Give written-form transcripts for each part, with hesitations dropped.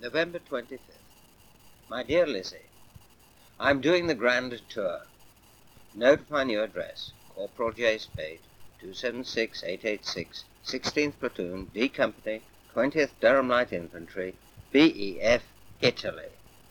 November 25th. My dear Lizzie, I am doing the Grand Tour. Note my new address, Corporal J. Spade, 276-886, 16th Platoon, D Company, 20th Durham Light Infantry, BEF, Italy.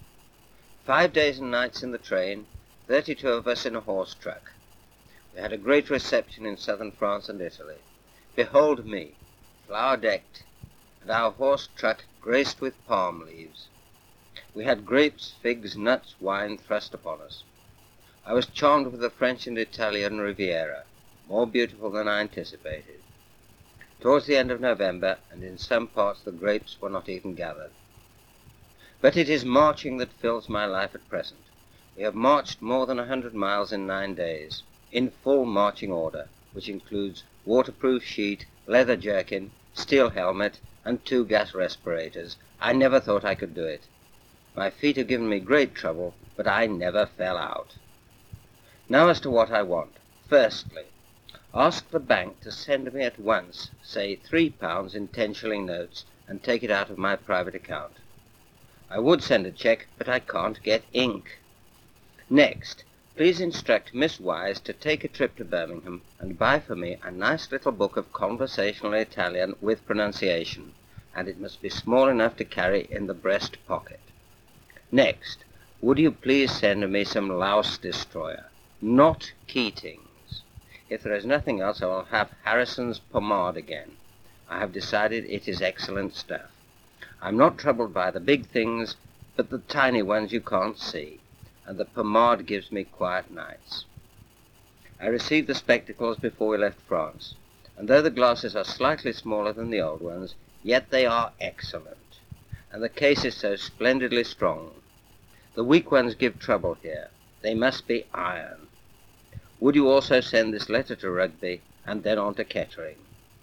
5 days and nights in the train, 32 of us in a horse truck. We had a great reception in southern France and Italy. Behold me, flower-decked, and our horse truck graced with palm leaves. We had grapes, figs, nuts, wine thrust upon us. I was charmed with the French and Italian Riviera, more beautiful than I anticipated. Towards the end of November, and in some parts the grapes were not even gathered. But it is marching that fills my life at present. We have marched more than 100 miles in 9 days, in full marching order, which includes waterproof sheet, leather jerkin, steel helmet, and 2 gas respirators. I never thought I could do it. My feet have given me great trouble, but I never fell out. Now as to what I want. Firstly, ask the bank to send me at once, say £3 in 10-shilling notes, and take it out of my private account. I would send a cheque, but I can't get ink. Next, please instruct Miss Wise to take a trip to Birmingham and buy for me a nice little book of conversational Italian with pronunciation, and it must be small enough to carry in the breast pocket. Next, would you please send me some Laos destroyer, not Keating's. If there is nothing else, I will have Harrison's pomade again. I have decided it is excellent stuff. I'm not troubled by the big things, but the tiny ones you can't see, and the pomade gives me quiet nights. I received the spectacles before we left France, and though the glasses are slightly smaller than the old ones, yet they are excellent, and the case is so splendidly strong. The weak ones give trouble here. They must be iron. Would you also send this letter to Rugby, and then on to Kettering?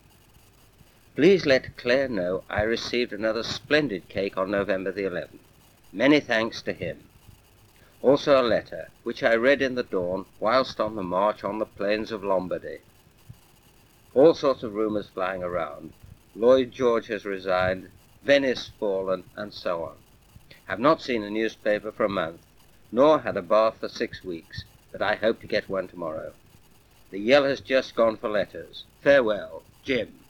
Please let Claire know I received another splendid cake on November the 11th. Many thanks to him. Also a letter, which I read in the dawn whilst on the march on the plains of Lombardy. All sorts of rumours flying around. Lloyd George has resigned, Venice fallen, and so on. Have not seen a newspaper for a month, nor had a bath for 6 weeks, but I hope to get one tomorrow. The Yell has just gone for letters. Farewell, Jim.